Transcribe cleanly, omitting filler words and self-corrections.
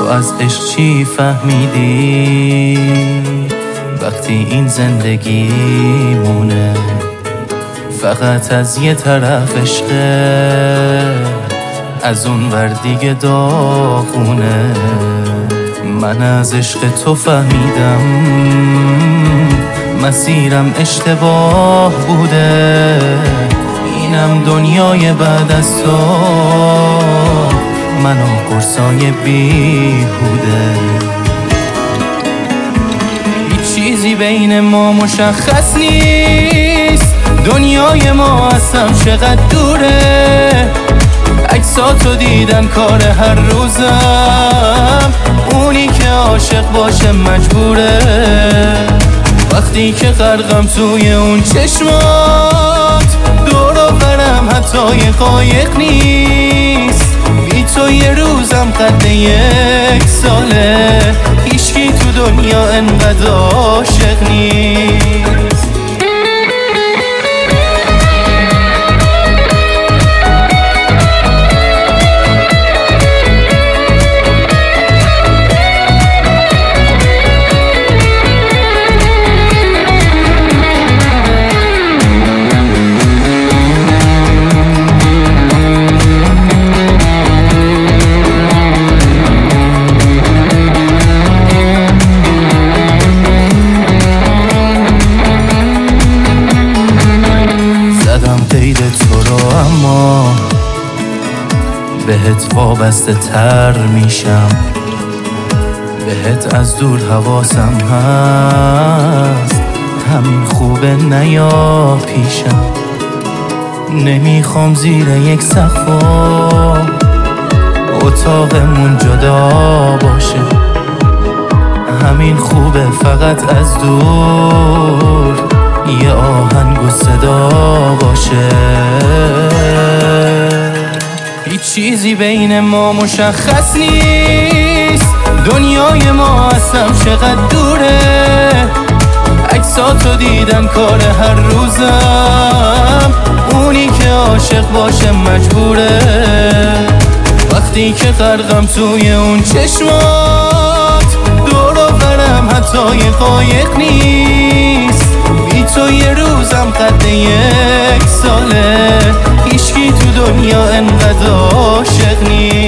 از عشق چی فهمیدی وقتی این زندگی مونه فقط از یه طرف عشقه از اون ور دیگه داغونه؟ من از عشق تو فهمیدم مسیرم اشتباه بوده، اینم دنیای بعد از تو منو قرصای بیهوده. هیچ چیزی بین ما مشخص نیست، دنیای ما از هم چقدر دوره، عکساتو دیدن کار هر روزم، اونی که عاشق باشه مجبوره. وقتی که غرقم توی اون چشمات، دور و برم حتی یه قایق نیست، بی تو یه روزم قد 1 ساله، هیچکی تو دنیا انقدر عاشق نیست. اما بهت وابسته تر میشم، بهت از دور حواسم هست، همین خوبه نیا پیشم. نمیخوام زیر یک سقف اتاقمون جدا باشه، همین خوبه فقط از دور یه آهنگ و صدا باشه. هیچ چیزی بین ما مشخص نیست، دنیای ما از هم چقدر دوره، عکساتو دیدن کار هر روزم، اونی که عاشق باشه مجبوره. وقتی که غرقم توی اون چشمات، دور و برم حتی یه قایق نیست، بی تو یه روزم قد 1 ساله، هیچکی تو دنیا انقدر عاشق نیست.